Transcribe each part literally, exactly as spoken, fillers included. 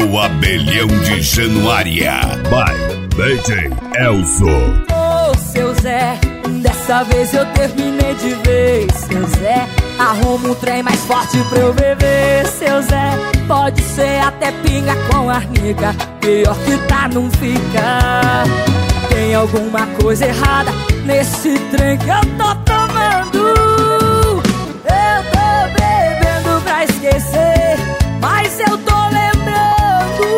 O Abelhão de Januária. By D J Elzo. Ô, seu Zé, dessa vez eu terminei de vez. Seu Zé, arruma um trem mais forte pra eu beber. Seu Zé, pode ser até pinga com arnica, pior que tá não fica. Tem alguma coisa errada nesse trem que eu tô tomando. Eu tô bebendo pra esquecer, mas eu tô lembrando.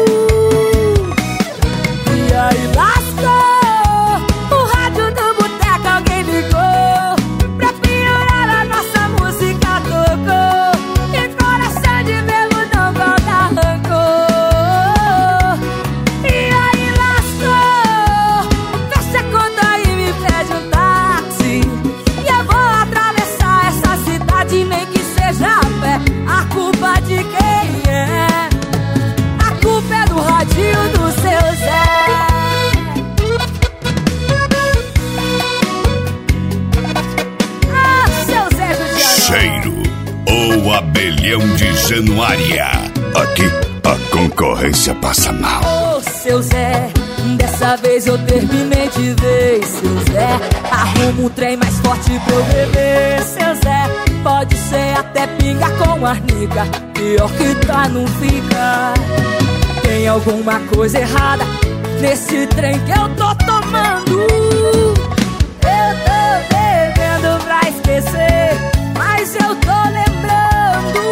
E aí lascou, o rádio do boteco alguém ligou, pra piorar a nossa música tocou, e coração de bebo não volta rancor. E aí lascou, fecha a conta e me pede um táxi, e eu vou atravessar essa cidade, nem que seja a pé. A culpa de quem é? A culpa é do radinho do seu Zé. Ah, seu Zé Judiano. Cheiro, o Abelhão de Januária. Aqui a concorrência passa mal. Ô, seu Zé, dessa vez eu terminei de vez. Seu Zé, arruma um trem mais forte pra eu beber. Seu Zé, pode ser até pinga com arnica, pior que tá não fica. Tem alguma coisa errada nesse trem que eu tô tomando. Eu tô bebendo pra esquecer, mas eu tô lembrando.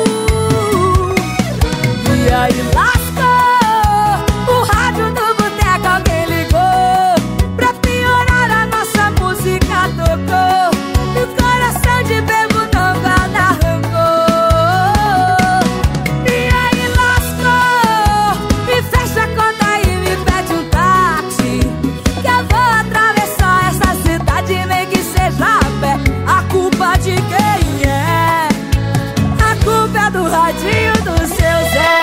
E aí lascou, o rádio do boteco alguém ligou, pra piorar a nossa música tocou, e o coração de bebo não guarda rancor. E aí lascou, me fecha a conta e me pede um táxi, que eu vou atravessar essa cidade, nem que seja a pé. A culpa de quem é? A culpa é do radinho do seu Zé.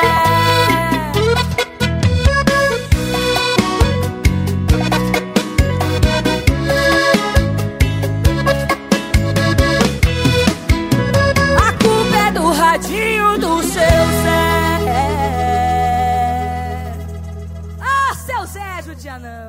A culpa é do radinho do seu Zé. Ah, seu Zé Judianão.